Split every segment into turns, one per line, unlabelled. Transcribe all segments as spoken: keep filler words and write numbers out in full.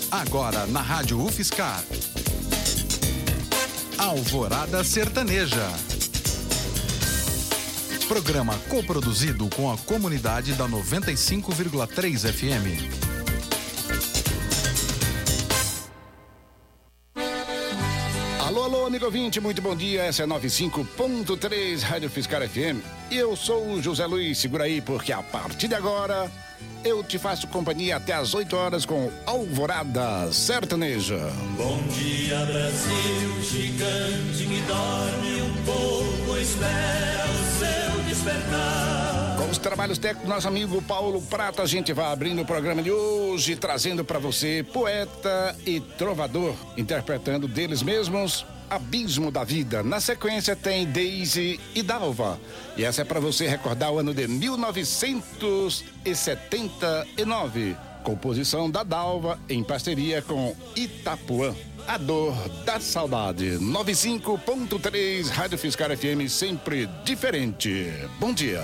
Agora na Rádio UFSCar. Alvorada Sertaneja. Programa coproduzido com a comunidade da noventa e cinco vírgula três F M.
Alô, alô, amigo ouvinte, muito bom dia. Essa é noventa e cinco ponto três Rádio UFSCar F M. E eu sou o José Luiz. Segura aí, porque a partir de agora eu te faço companhia até às oito horas com Alvorada Sertaneja.
Bom dia, Brasil, gigante que dorme um pouco, espera o seu despertar.
Com os trabalhos técnicos, nosso amigo Paulo Prata, a gente vai abrindo o programa de hoje, trazendo para você poeta e trovador, interpretando deles mesmos Abismo da Vida. Na sequência tem Daisy e Dalva. E essa é para você recordar o ano de mil novecentos e setenta e nove. Composição da Dalva em parceria com Itapuã. A Dor da Saudade. noventa e cinco ponto três Rádio UFSCar F M, sempre diferente. Bom dia.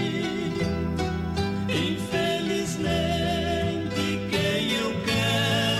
Infelizmente, quem eu quero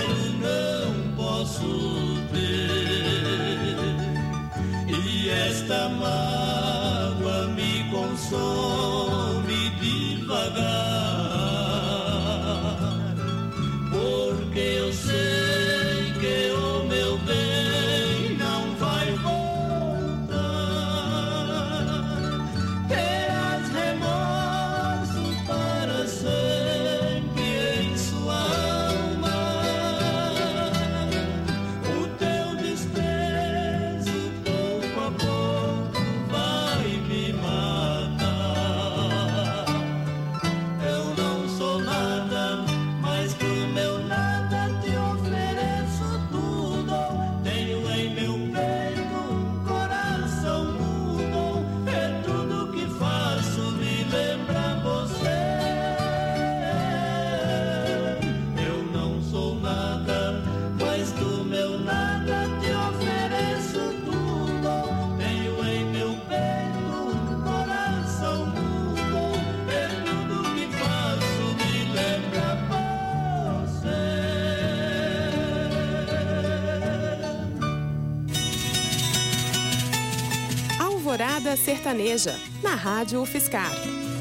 Alvorada Sertaneja, na Rádio UFSCar.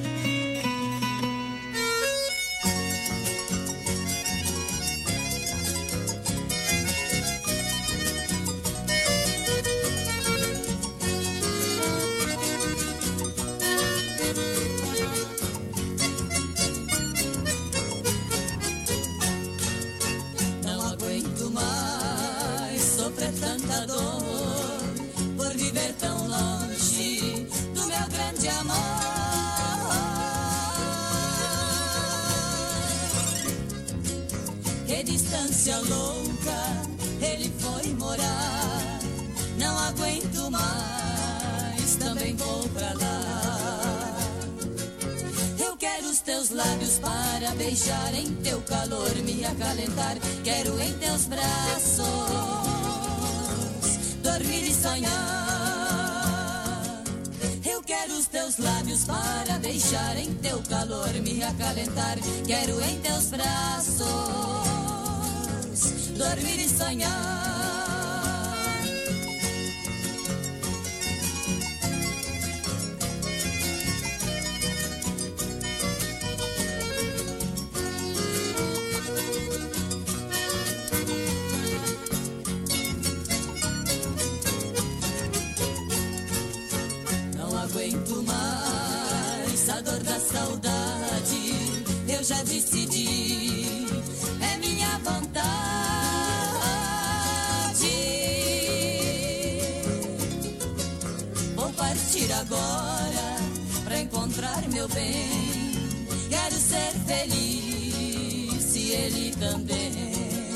Louca, ele foi morar. Não aguento mais, também vou pra lá. Eu quero os teus lábios para beijar, em teu calor me acalentar. Quero em teus braços dormir e sonhar. Eu quero os teus lábios para beijar, em teu calor me acalentar. Quero em teus braços dormir e sonhar. Não aguento mais a dor da saudade. Eu já decidi, é minha vontade. Partir agora pra encontrar meu bem. Quero ser feliz e ele também.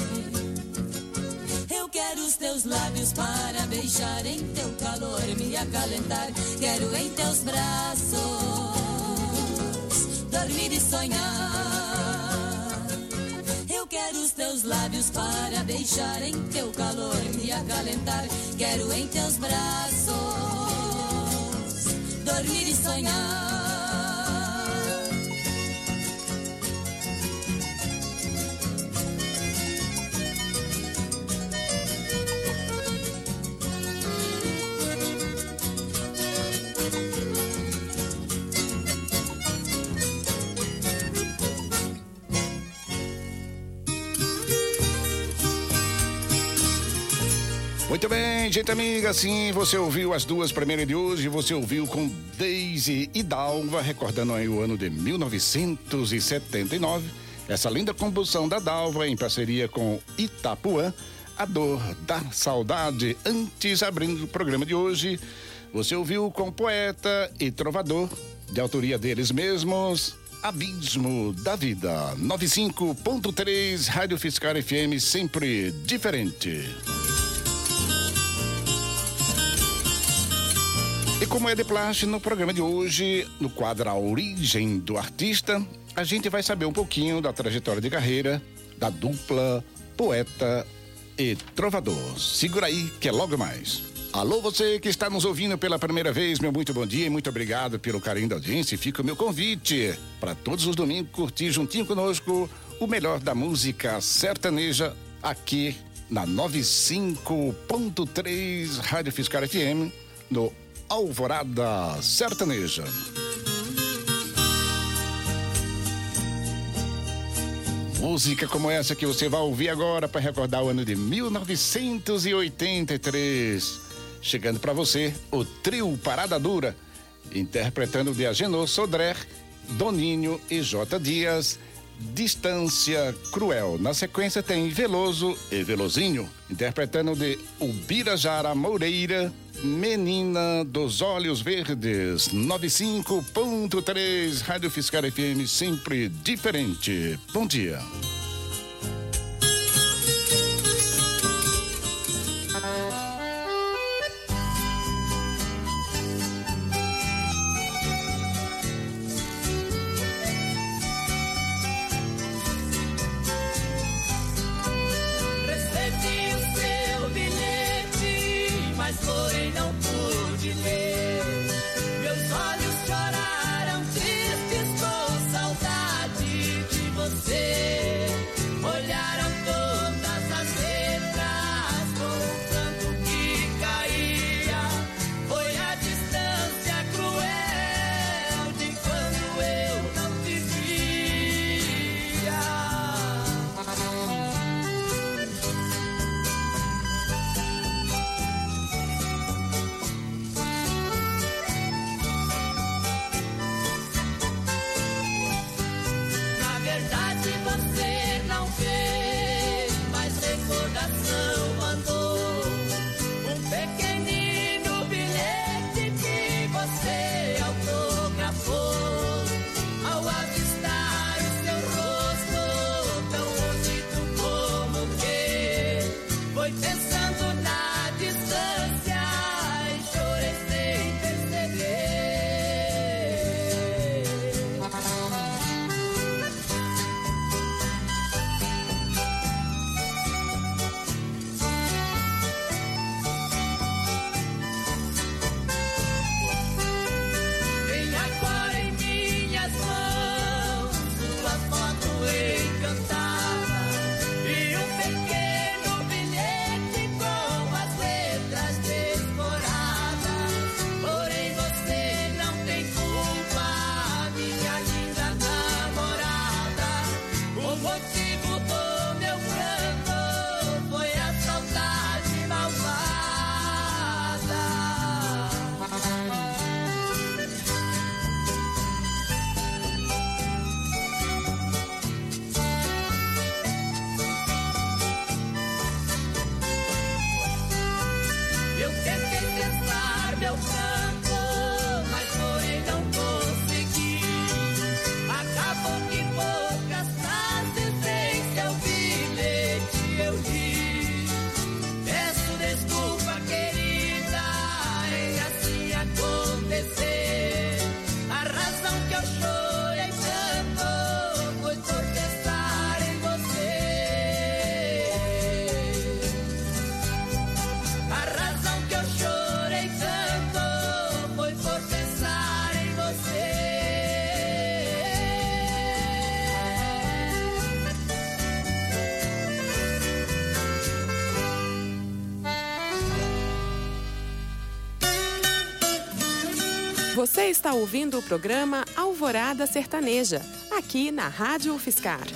Eu quero os teus lábios para beijar, em teu calor me acalentar. Quero em teus braços dormir e sonhar. Eu quero os teus lábios para beijar, em teu calor me acalentar. Quero em teus braços dormir e sonhar.
Muito bem, gente amiga, sim, você ouviu as duas primeiras de hoje, você ouviu com Daisy e Dalva, recordando aí o ano de mil novecentos e setenta e nove, essa linda composição da Dalva em parceria com Itapuã, A Dor da Saudade. Antes, abrindo o programa de hoje, você ouviu com Poeta e Trovador, de autoria deles mesmos, Abismo da Vida. noventa e cinco ponto três, Rádio UFSCar F M, sempre diferente. E como é de praxe, no programa de hoje, no quadro A Origem do Artista, a gente vai saber um pouquinho da trajetória de carreira da dupla Poeta e Trovador. Segura aí que é logo mais. Alô, você que está nos ouvindo pela primeira vez, meu muito bom dia e muito obrigado pelo carinho da audiência. Fica o meu convite para todos os domingos curtir juntinho conosco o melhor da música sertaneja aqui na noventa e cinco ponto três Rádio UFSCar F M, no Alvorada Sertaneja. Música como essa que você vai ouvir agora para recordar o ano de mil novecentos e oitenta e três. Chegando para você, o trio Parada Dura, interpretando de Agenor Sodré, Doninho e J. Dias, Distância Cruel. Na sequência tem Veloso e Velozinho, interpretando de Ubirajara Moreira, Menina dos Olhos Verdes. noventa e cinco ponto três Rádio UFSCar F M, sempre diferente. Bom dia.
Olharam todas as letras com o canto que caía. Foi a distância
Você está ouvindo o programa Alvorada Sertaneja, aqui na Rádio UFSCar.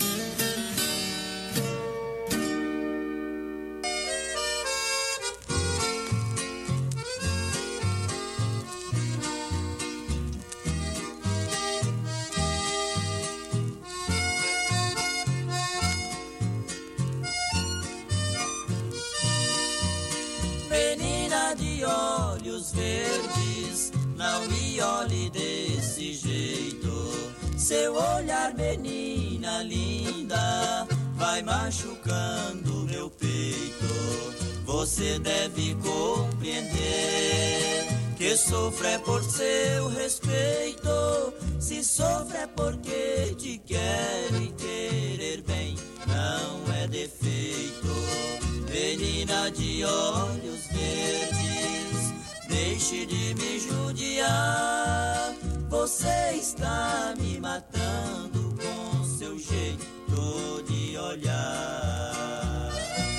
Menina de olhos verdes, não me olhe desse jeito. Seu olhar, menina linda, vai machucando meu peito. Você deve compreender que sofre é por seu respeito. Se sofre é porque te querem querer bem, não é defeito. Menina de olhos verdes, deixe de me judiar. Você está me matando com seu jeito de olhar.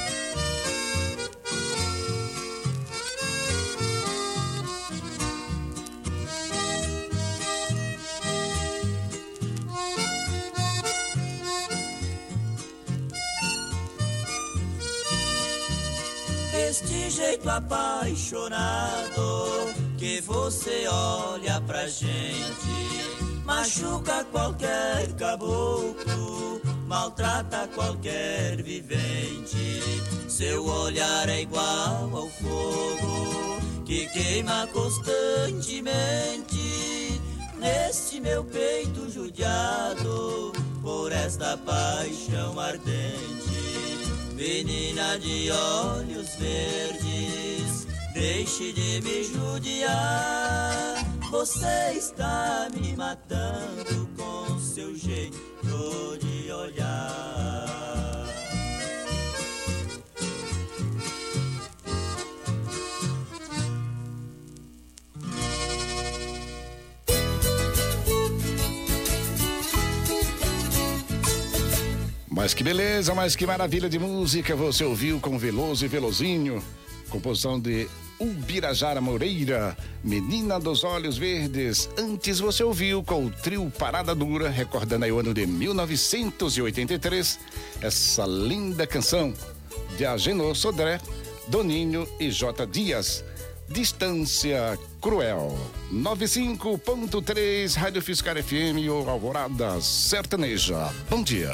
Deste jeito apaixonado que você olha pra gente, machuca qualquer caboclo, maltrata qualquer vivente. Seu olhar é igual ao fogo que queima constantemente neste meu peito judiado por esta paixão ardente. Menina de olhos verdes, deixe de me judiar. Você está me matando com seu jeito de olhar.
Mas que beleza, mas que maravilha de música você ouviu com Veloso e Velozinho. Composição de Ubirajara Moreira, Menina dos Olhos Verdes. Antes você ouviu com o trio Parada Dura, recordando aí o ano de mil novecentos e oitenta e três, essa linda canção de Agenor Sodré, Doninho e J. Dias. Distância Cruel. noventa e cinco ponto três, Rádio UFSCar F M ou Alvorada Sertaneja. Bom dia.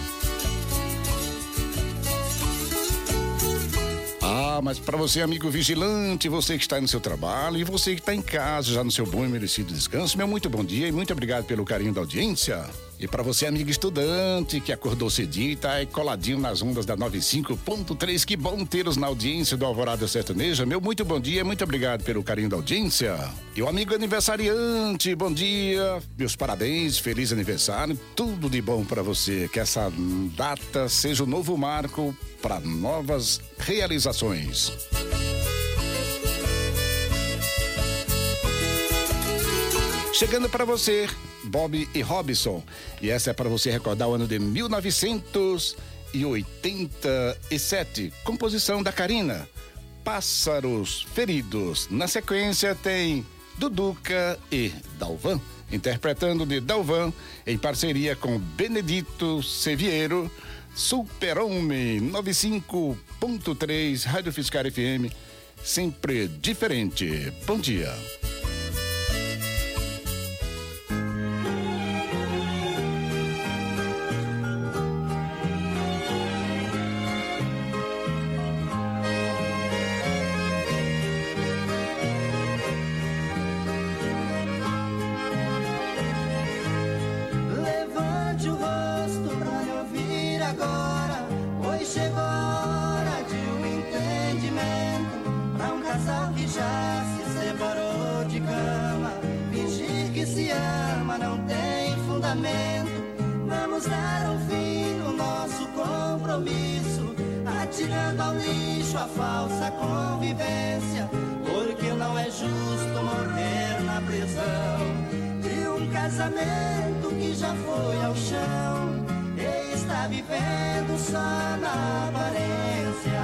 Ah, mas para você, amigo vigilante, você que está no seu trabalho e você que está em casa, já no seu bom e merecido descanso, meu muito bom dia e muito obrigado pelo carinho da audiência. E para você, amigo estudante, que acordou cedinho e tá aí coladinho nas ondas da noventa e cinco ponto três, que bom tê-los na audiência do Alvorada Sertaneja. Meu muito bom dia e muito obrigado pelo carinho da audiência. E o amigo aniversariante, bom dia, meus parabéns, feliz aniversário, tudo de bom para você. Que essa data seja o novo marco para novas realizações. Chegando para você, Bob e Robson. E essa é para você recordar o ano de mil novecentos e oitenta e sete. Composição da Karina, Pássaros Feridos. Na sequência tem Duduca e Dalvan, interpretando de Dalvan em parceria com Benedito Seviero, Super-Homem. noventa e cinco ponto três, Rádio UFSCar F M, sempre diferente. Bom dia.
Vamos dar um fim no nosso compromisso, atirando ao lixo a falsa convivência, porque não é justo morrer na prisão de um casamento que já foi ao chão e está vivendo só na aparência.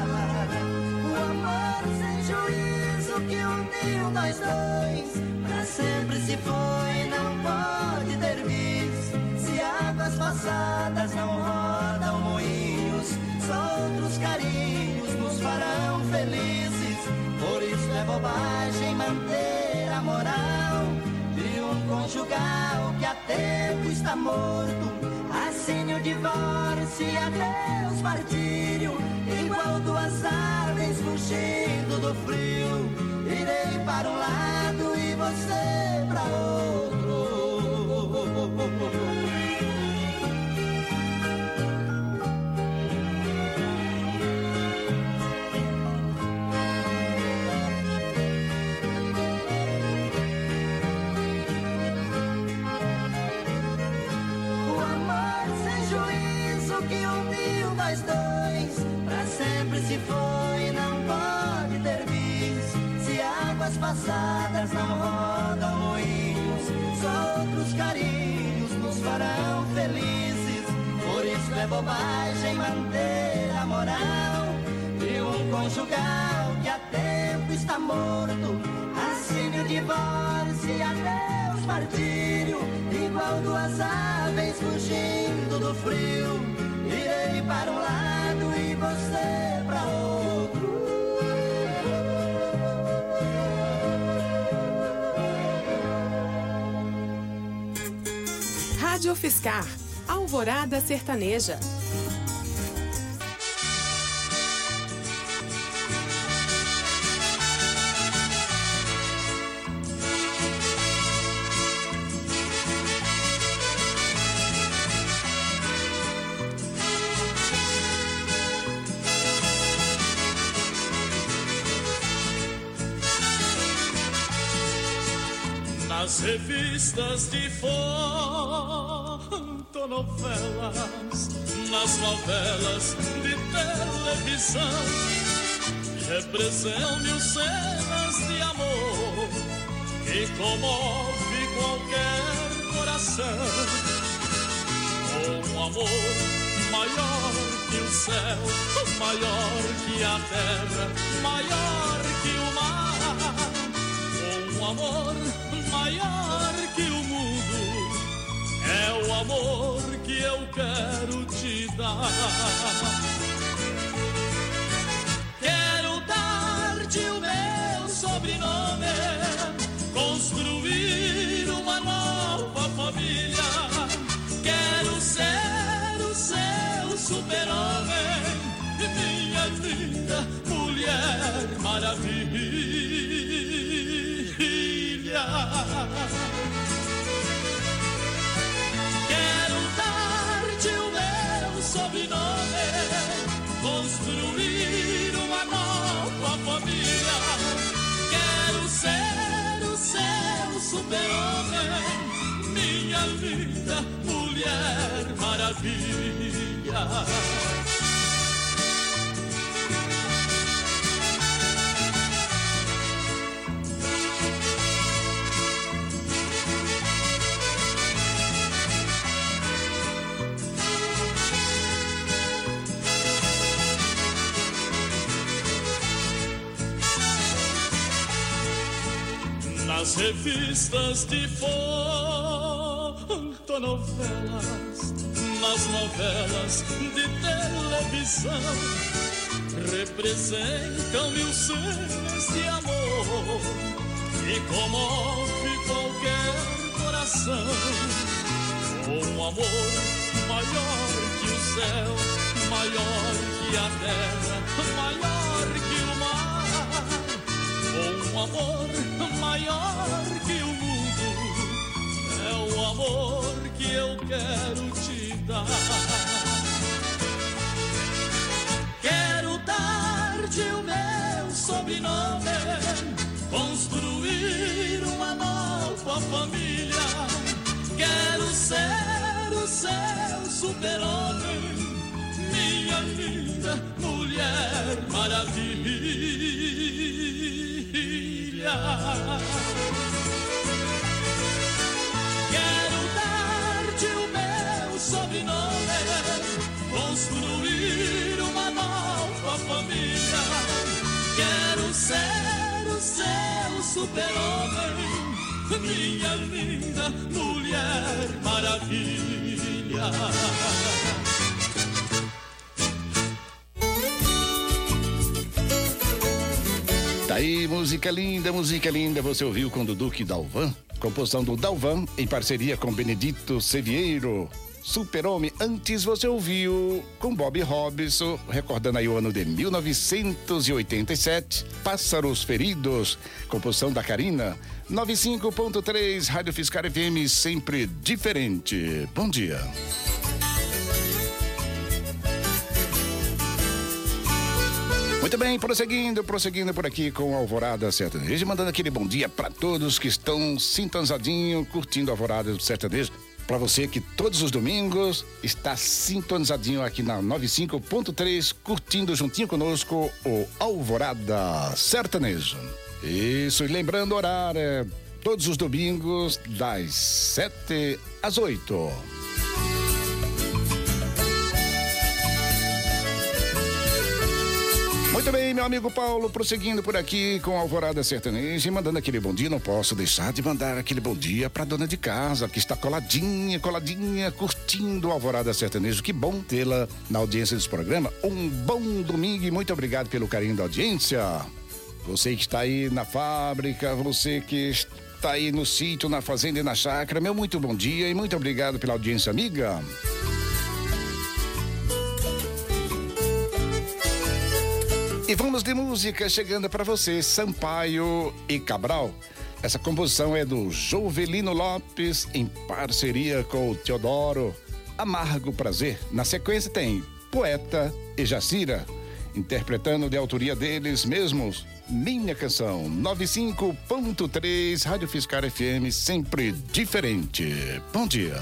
O amor sem juízo que uniu nós dois, pra sempre se foi, não pode ter bis. Se águas passadas não rodam moinhos, só outros carinhos nos farão felizes. Por isso é bobagem manter a moral de um conjugal que há tempo está morto. Assine o divórcio e adeus martírio, igual duas aves fugindo do frio. Irei para um lado e você para outro. O amor sem juízo que uniu nós dois, pra sempre se foi, não pode ter bis. Águas passadas não rodam moinhos, só outros carinhos nos farão felizes. Por isso é bobagem manter a moral de um conjugal que há tempo está morto. Assine o divórcio e adeus martírio, igual duas aves fugindo do frio. Irei para um lado e você para outro.
Rádio Fiscar, Alvorada Sertaneja.
Nas revistas de fotonovelas, nas novelas de televisão, representam mil cenas de amor que comove qualquer coração. Um amor maior que o céu, maior que a terra, maior que o mar. Um amor maior que o mundo, é o amor que eu quero te dar. Quero dar-te o meu sobrenome, construir uma nova família. Quero ser o seu super-homem, minha linda mulher maravilha. Quero dar-te o meu sobrenome, construir uma nova família. Quero ser o seu super-homem, minha linda mulher maravilha. Nas revistas de fotonovelas, nas novelas de televisão, representam mil cenas de amor que comove qualquer coração. Um amor maior que o céu, maior que a terra, maior que o mar. Um amor maior que o mundo, é o amor que eu quero te dar. Quero dar-te o meu sobrenome, construir uma nova família. Quero ser o seu super-homem, minha linda mulher maravilha. Quero dar-te o meu sobrenome, construir uma nova família. Quero ser o seu super-homem, minha linda Mulher Maravilha.
Tá aí, música linda, música linda, você ouviu com Dudu e Dalvan, composição do Dalvan em parceria com Benedito Sevieiro. Super-Homem, antes você ouviu com Bob Robson, recordando aí o ano de mil novecentos e oitenta e sete, Pássaros Feridos, composição da Karina. noventa e cinco ponto três, Rádio Fiscal F M, sempre diferente. Bom dia. Muito bem, prosseguindo, prosseguindo por aqui com a Alvorada Sertaneja, mandando aquele bom dia para todos que estão sintonizadinho, curtindo a Alvorada do Sertanejo. Para você que todos os domingos está sintonizadinho aqui na noventa e cinco ponto três, curtindo juntinho conosco o Alvorada Sertanejo. Isso, e lembrando o horário, é todos os domingos das sete às oito. Muito bem, meu amigo Paulo, prosseguindo por aqui com a Alvorada Sertaneja e mandando aquele bom dia. Não posso deixar de mandar aquele bom dia pra dona de casa, que está coladinha, coladinha, curtindo a Alvorada Sertaneja. Que bom tê-la na audiência desse programa. Um bom domingo e muito obrigado pelo carinho da audiência. Você que está aí na fábrica, você que está aí no sítio, na fazenda e na chácara, meu muito bom dia e muito obrigado pela audiência, amiga. E vamos de música chegando para você, Sampaio e Cabral. Essa composição é do Jovelino Lopes em parceria com o Teodoro. Amargo Prazer. Na sequência tem Poeta e Jacira, interpretando de autoria deles mesmos, Minha Canção. noventa e cinco ponto três, Rádio Fiscal F M, sempre diferente. Bom dia.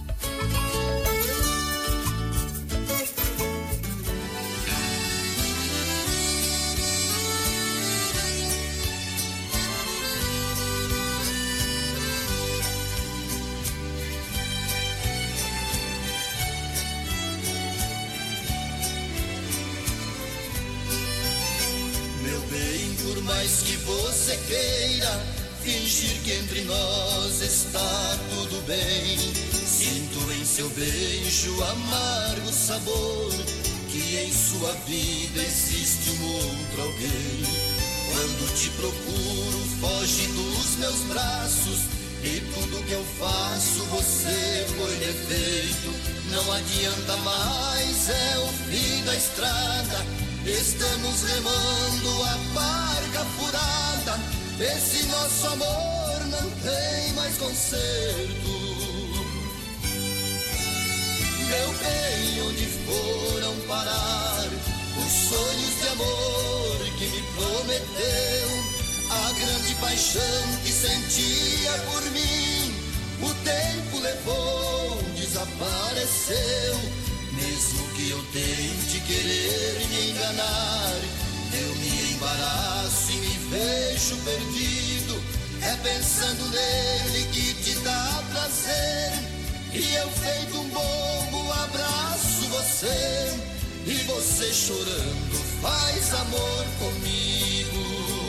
Mais que você queira fingir que entre nós está tudo bem, sinto em seu beijo amargo sabor que em sua vida existe um outro alguém. Quando te procuro foge dos meus braços e tudo que eu faço você põe defeito. Não adianta mais, é o fim da estrada. Estamos remando a barca furada. Esse nosso amor não tem mais conserto. Meu bem, onde foram parar os sonhos de amor que me prometeu? A grande paixão que sentia por mim, o tempo levou, desapareceu. Mesmo que eu tente querer me enganar, eu me embaraço e me vejo perdido. É pensando nele que te dá prazer, e eu feito um bobo abraço você, e você chorando faz amor comigo.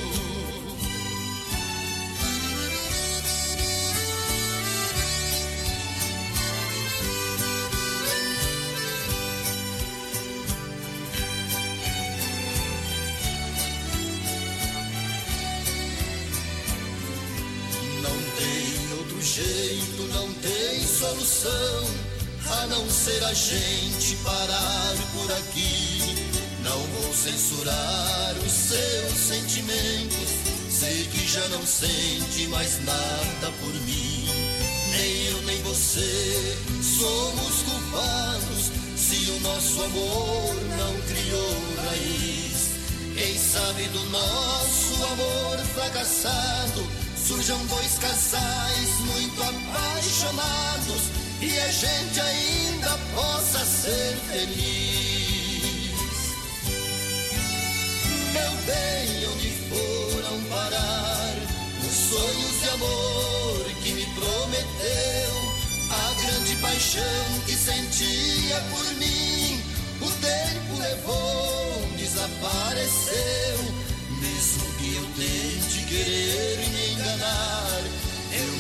Jeito não tem solução a não ser a gente parar por aqui. Não vou censurar os seus sentimentos, sei que já não sente mais nada por mim. Nem eu nem você somos culpados se o nosso amor não criou raiz. Quem sabe do nosso amor fracassado surjam dois casais muito apaixonados e a gente ainda possa ser feliz. Meu bem, onde foram parar os sonhos de amor que me prometeu? A grande paixão que sentia por mim, o tempo levou, desapareceu. Mesmo que eu tente querer me enganar, eu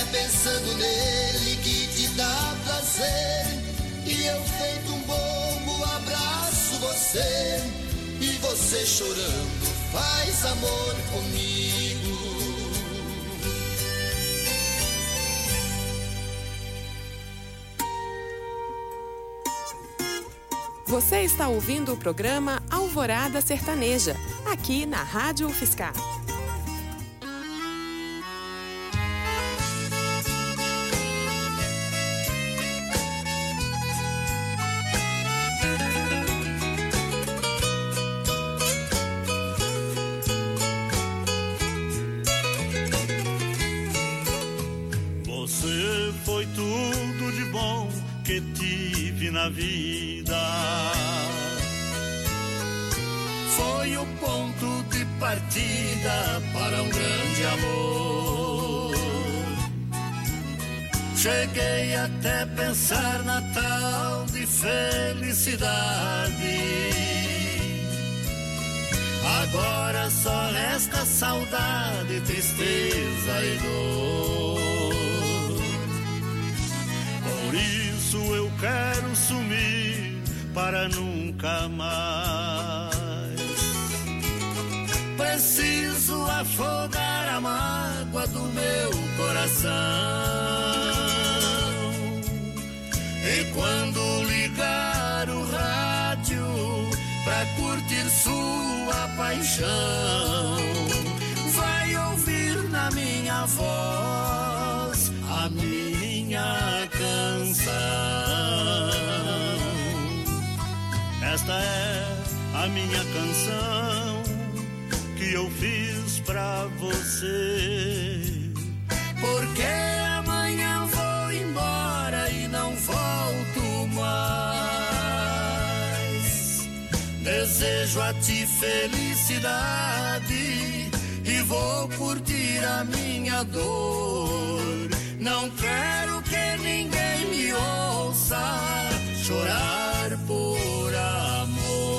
É pensando nele que te dá prazer. E eu feito um bobo abraço você. E você chorando faz amor comigo.
Você está ouvindo o programa Alvorada Sertaneja, aqui na Rádio UFSCar.
Você foi tudo de bom que tive na vida. Foi o ponto de partida para um grande amor. Cheguei até pensar na tal de felicidade. Agora só resta saudade, tristeza e dor. Por isso eu quero sumir para nunca mais. Preciso afogar a mágoa do meu coração. E quando ligar o rádio pra curtir sua paixão, vai ouvir na minha voz a minha canção. Esta é a minha canção que eu fiz pra você. Porque amanhã vou embora e não volto mais. Desejo a ti felicidade e vou curtir a minha dor. Não quero que ninguém me ouça chorar por amor.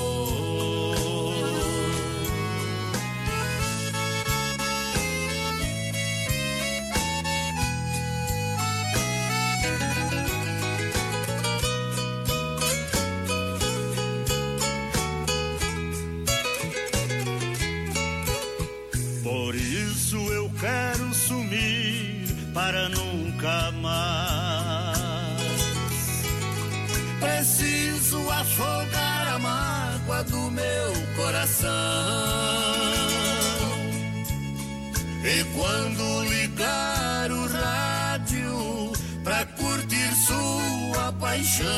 Por isso eu quero sumir para nunca mais. Preciso afogar a mágoa do meu coração. E quando ligar o rádio pra curtir sua paixão,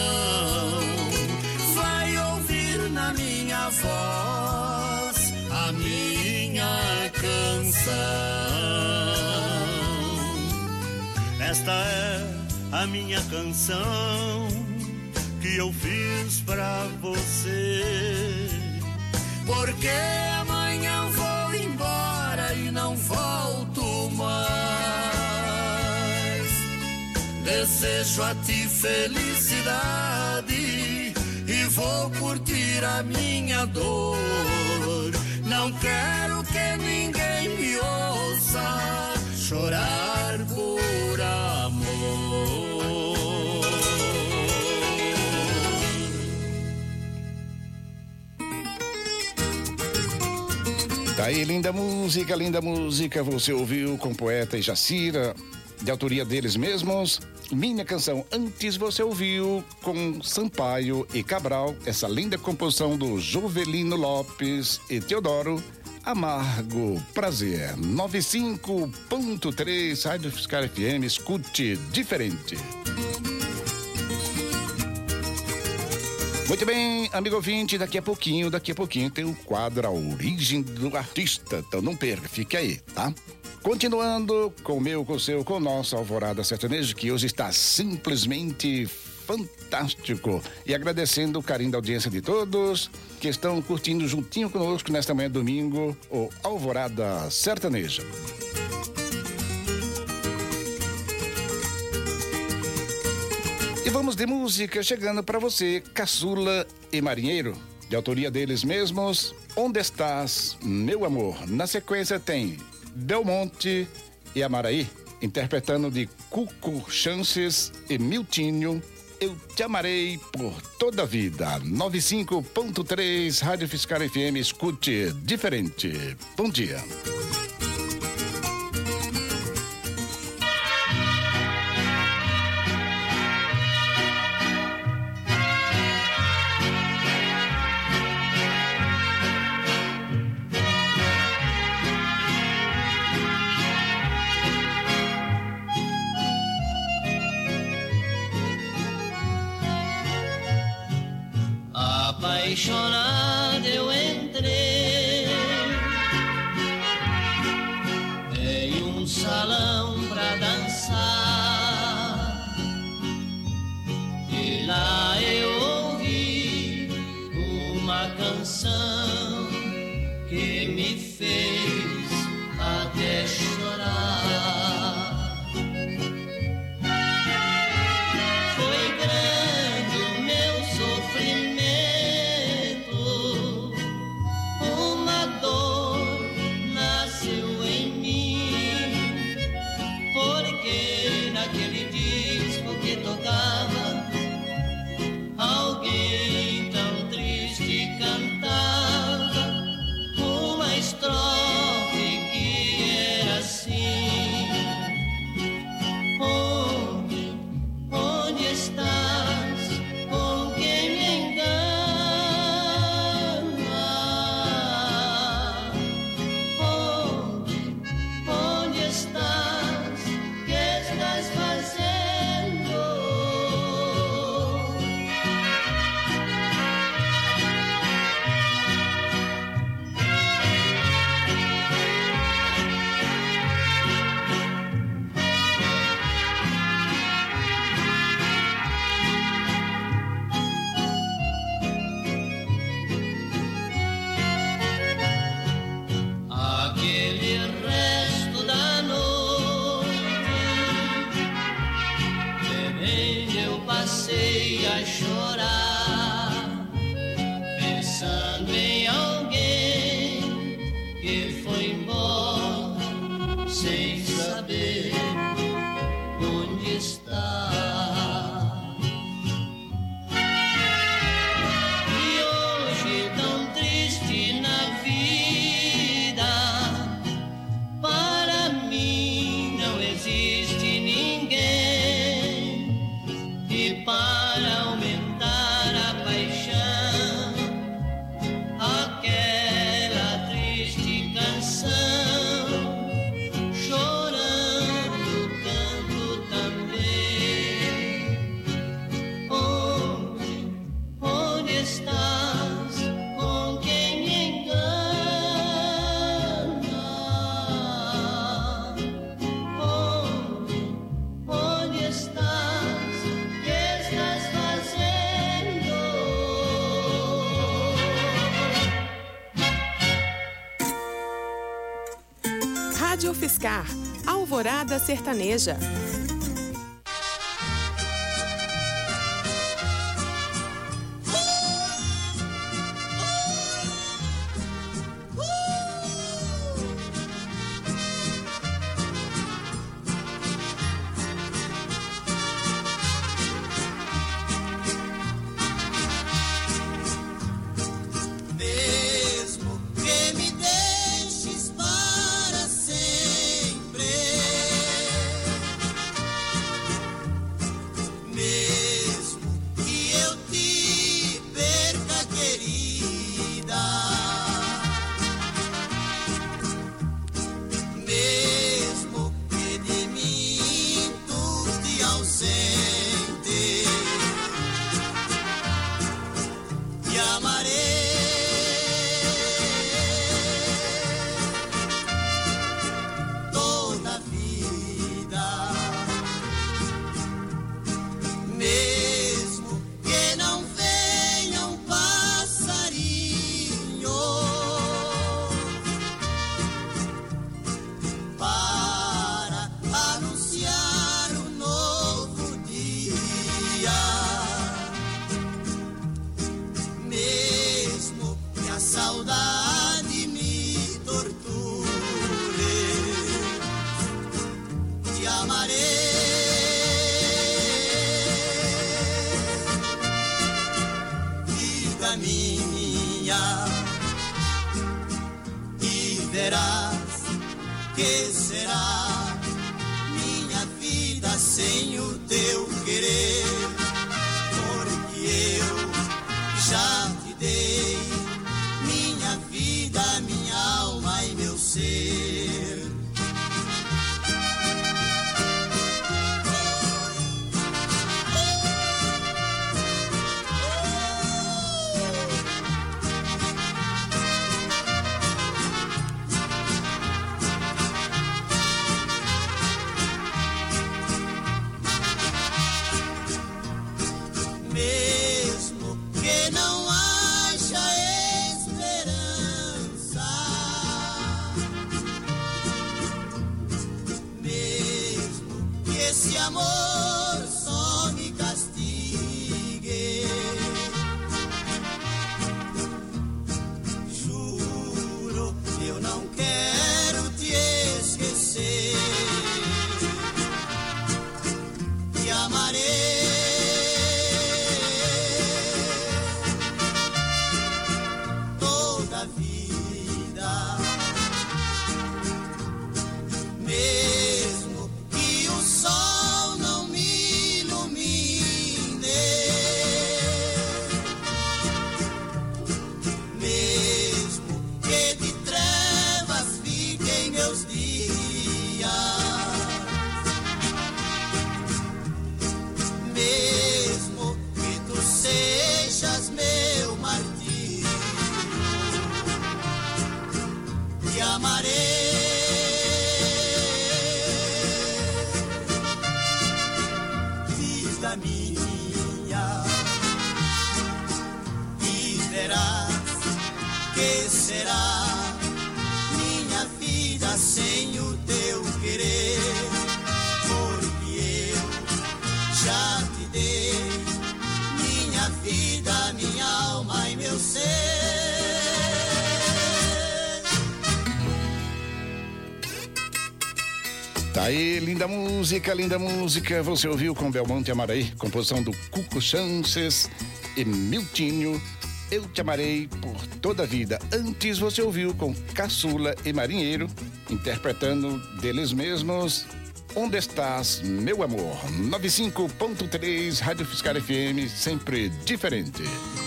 vai ouvir na minha voz a minha canção. Esta é a minha canção que eu fiz pra você. Porque amanhã vou embora e não volto mais. Desejo a ti felicidade e vou curtir a minha dor. Não quero que ninguém me ouça chorar por amor.
Tá aí, linda música, linda música. Você ouviu com Poeta e Jacira, de autoria deles mesmos. Minha canção. Antes você ouviu com Sampaio e Cabral, essa linda composição do Jovelino Lopes e Teodoro, Amargo Prazer. noventa e cinco ponto três, Rádio UFSCar F M, escute diferente. Muito bem, amigo ouvinte, daqui a pouquinho, daqui a pouquinho tem o quadro A Origem do Artista, então não perca, fique aí, tá? Continuando com o meu, com o seu, com o nosso Alvorada Sertanejo, que hoje está simplesmente fantástico. E agradecendo o carinho da audiência de todos que estão curtindo juntinho conosco nesta manhã de domingo, o Alvorada Sertaneja. E vamos de música chegando para você, Caçula e Marinheiro, de autoria deles mesmos, Onde Estás, Meu Amor. Na sequência tem Belmonte e Amaraí, interpretando de Cuco Chances e Miltinho, Eu Te Amarei por Toda a Vida. noventa e cinco ponto três, Rádio Fiscar F M, escute diferente. Bom dia.
Apaixonado eu entrei em um salão pra dançar e lá eu ouvi uma canção que me fez até chorar. Foi grande o meu sofrimento, uma dor nasceu em mim, porque naquele disco que tocava, alguém tão triste cantava uma estrofe que era assim: onde, onde estás, com quem me engana? Onde, onde estás, que estás fazendo? Aquele resto da noite, bebendo eu passei a chorar, pensando em alguém que foi embora sem saber onde está. E hoje tão triste na vida, para mim não existe ninguém. E para aumentar a paixão, aquela triste canção, chorando canto também. Onde, onde estás, com quem me engana? Onde, onde estás, que estás fazendo?
Rádio Fiscar, Alvorada Sertaneja.
Mesmo que me deixes para sempre,
vida minha, e verás que será minha vida sem o teu querer, porque eu já te dei minha vida, minha alma e meu ser. Mesmo que não haja esperança, mesmo que esse amor só me castigue, juro que eu não quero te esquecer, te amarei mesmo que o sol não me ilumine, mesmo que de trevas fiquem meus dias, mesmo que tu sejas meu martírio, te amarei. Minha, e verás que será minha vida sem o teu querer, porque eu já te dei minha vida, minha alma e meu ser.
Tá aí, linda música, linda música. Você ouviu com Belmonte Amaraí, composição do Cuco Chances e Miltinho, Eu Te Amarei por Toda a Vida. Antes você ouviu com Caçula e Marinheiro, interpretando deles mesmos Onde Estás, Meu Amor. noventa e cinco ponto três, Rádio Fiscal F M, sempre diferente.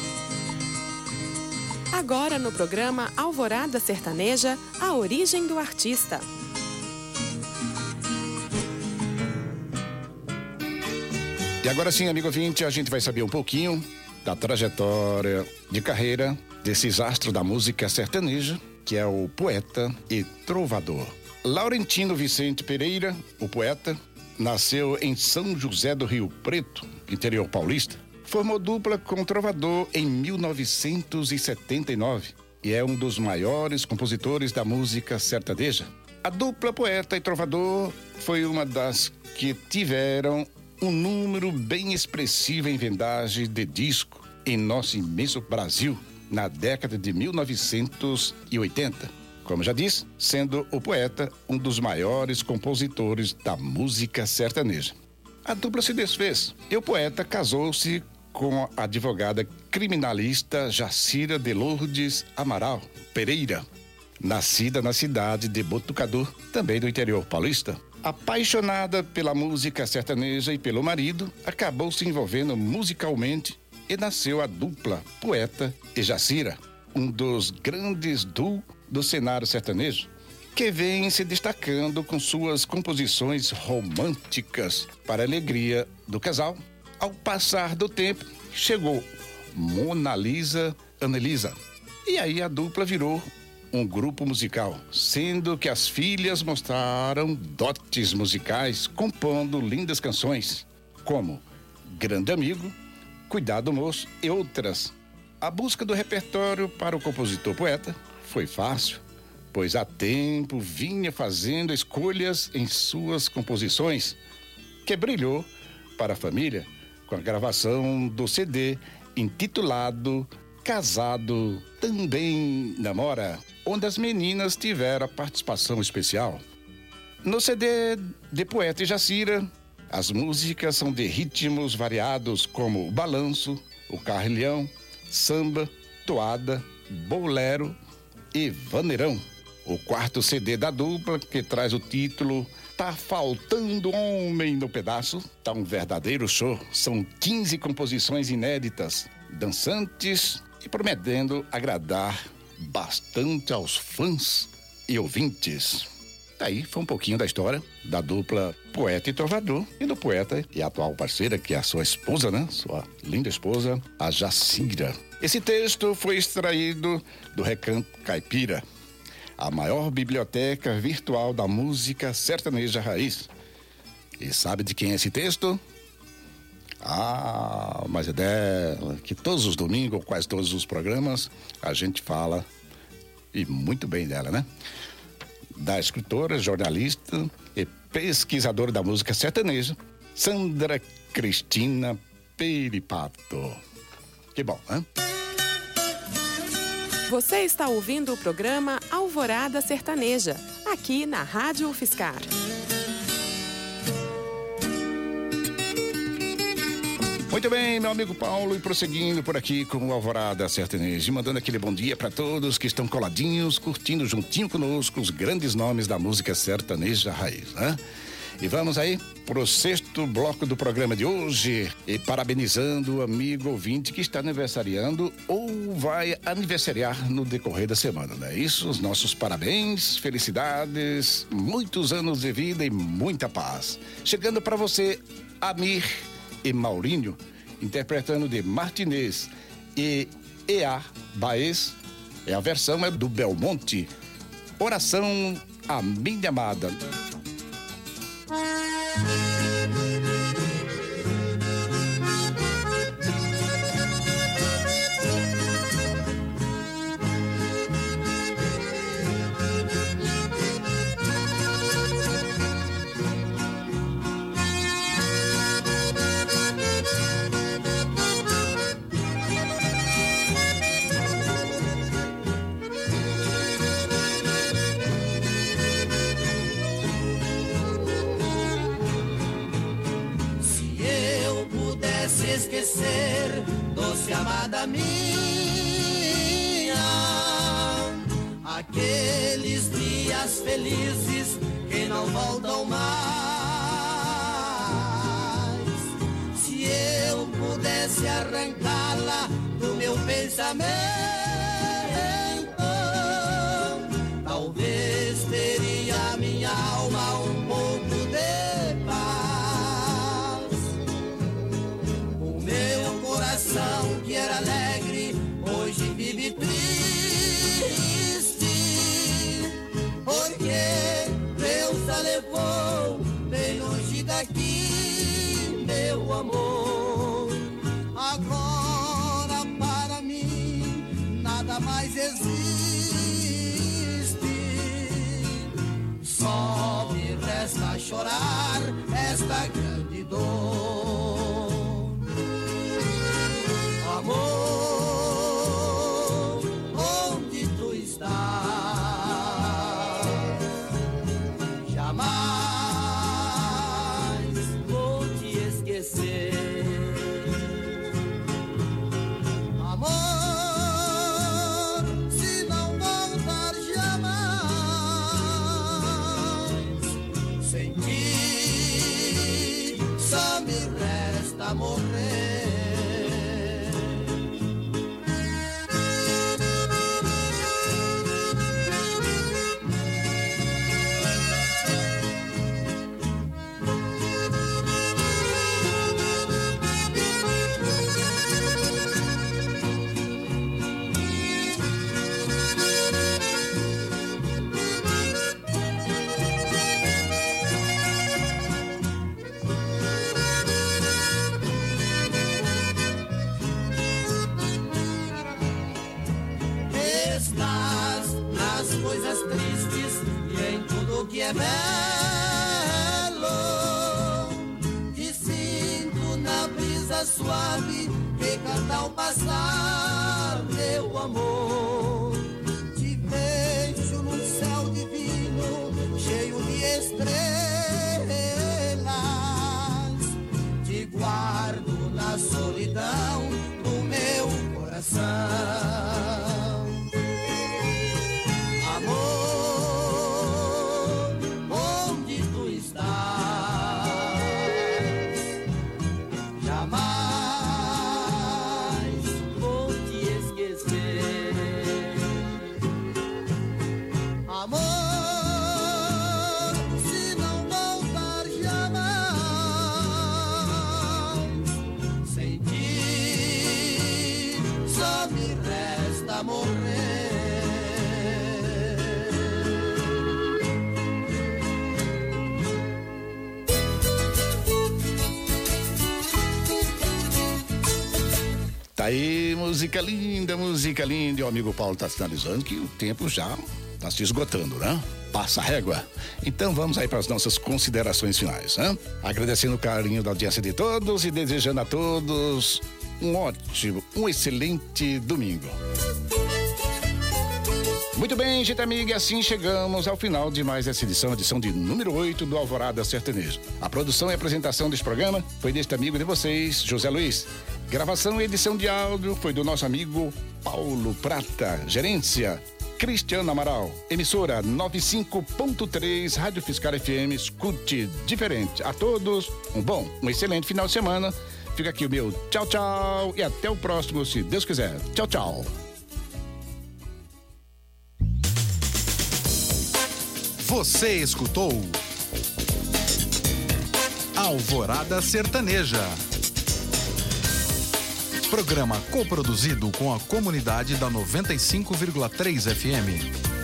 Agora no programa Alvorada Sertaneja, a origem do artista.
E agora sim, amigo ouvinte, a gente vai saber um pouquinho da trajetória de carreira desses astros da música sertaneja, que é o poeta e trovador. Laurentino Vicente Pereira, o poeta, nasceu em São José do Rio Preto, interior paulista. Formou dupla com o trovador em mil novecentos e setenta e nove e é um dos maiores compositores da música sertaneja. A dupla poeta e trovador foi uma das que tiveram um número bem expressivo em vendagem de disco em nosso imenso Brasil na década de mil novecentos e oitenta. Como já disse, sendo o poeta um dos maiores compositores da música sertaneja. A dupla se desfez e o poeta casou-se com a advogada criminalista Jacira de Lourdes Amaral Pereira, nascida na cidade de Botucatu, também do interior paulista. Apaixonada pela música sertaneja e pelo marido, acabou se envolvendo musicalmente e nasceu a dupla Poeta e Jacira, um dos grandes duos do cenário sertanejo, que vem se destacando com suas composições românticas para a alegria do casal. Ao passar do tempo, chegou Mona Lisa, Annelisa, e aí a dupla virou um grupo musical, sendo que as filhas mostraram dotes musicais, compondo lindas canções, como Grande Amigo, Cuidado Moço e outras. A busca do repertório para o compositor poeta foi fácil, pois há tempo vinha fazendo escolhas em suas composições, que brilhou para a família com a gravação do C D intitulado Casado Também Namora, onde as meninas tiveram a participação especial. No C D de Poeta e Jacira, as músicas são de ritmos variados como o balanço, o carrilhão, samba, toada, bolero e vaneirão. O quarto C D da dupla, que traz o título Tá Faltando Homem no Pedaço, tá um verdadeiro show. São quinze composições inéditas, dançantes e prometendo agradar bastante aos fãs e ouvintes. Daí foi um pouquinho da história da dupla Poeta e Trovador e do poeta e atual parceira, que é a sua esposa, né? Sua linda esposa, a Jacira. Esse texto foi extraído do Recanto Caipira, a maior biblioteca virtual da música sertaneja raiz. E sabe de quem é esse texto? Ah, mas é dela, que todos os domingos, ou quase todos os programas, a gente fala, e muito bem dela, né? Da escritora, jornalista e pesquisadora da música sertaneja, Sandra Cristina Peripato. Que bom, né?
Você está ouvindo o programa Alvorada Sertaneja, aqui na Rádio UFSCar.
Muito bem, meu amigo Paulo, e prosseguindo por aqui com o Alvorada Sertaneja, mandando aquele bom dia para todos que estão coladinhos, curtindo juntinho conosco os grandes nomes da música sertaneja raiz, né? E vamos aí pro sexto bloco do programa de hoje, e parabenizando o amigo ouvinte que está aniversariando ou vai aniversariar no decorrer da semana, não é isso? Os nossos parabéns, felicidades, muitos anos de vida e muita paz. Chegando para você, Amir e Maurinho, interpretando de Martinez e E A Baez, é a versão é do Belmonte, Oração à Minha Amada.
Esquecer, doce amada minha, aqueles dias felizes que não voltam mais. Se eu pudesse arrancá-la do meu pensamento, talvez teria minha alma um pouco de paz. O meu coração que era alegre hoje vive triste, porque Deus a levou bem longe daqui, meu amor. Agora para mim nada mais existe, só me resta chorar esta grande dor. Amor, onde tu estás? Jamais vou te esquecer. Amor, se não voltar jamais, sem ti só me resta morrer. Que é belo, te sinto na brisa suave que canta ao passar, meu amor. Te vejo num céu divino, cheio de estrelas, te guardo na solidão do meu coração.
só me resta morrer.
Tá aí, música linda, música linda. E o amigo Paulo tá sinalizando que o tempo já tá se esgotando, né? Passa a régua. Então vamos aí para as nossas considerações finais, né? Agradecendo o carinho da audiência de todos e desejando a todos um ótimo, um excelente domingo. Muito bem, gente amiga, e assim chegamos ao final de mais essa edição, edição de número oito do Alvorada Sertaneja. A produção e apresentação deste programa foi deste amigo de vocês, José Luiz. Gravação e edição de áudio foi do nosso amigo Paulo Prata. Gerência, Cristiano Amaral. Emissora noventa e cinco ponto três, Rádio Fiscal F M, escute diferente. A todos, um bom, um excelente final de semana. Fica aqui o meu tchau, tchau e até o próximo, se Deus quiser. Tchau, tchau.
Você escutou Alvorada Sertaneja. Programa coproduzido com a comunidade da noventa e cinco vírgula três F M.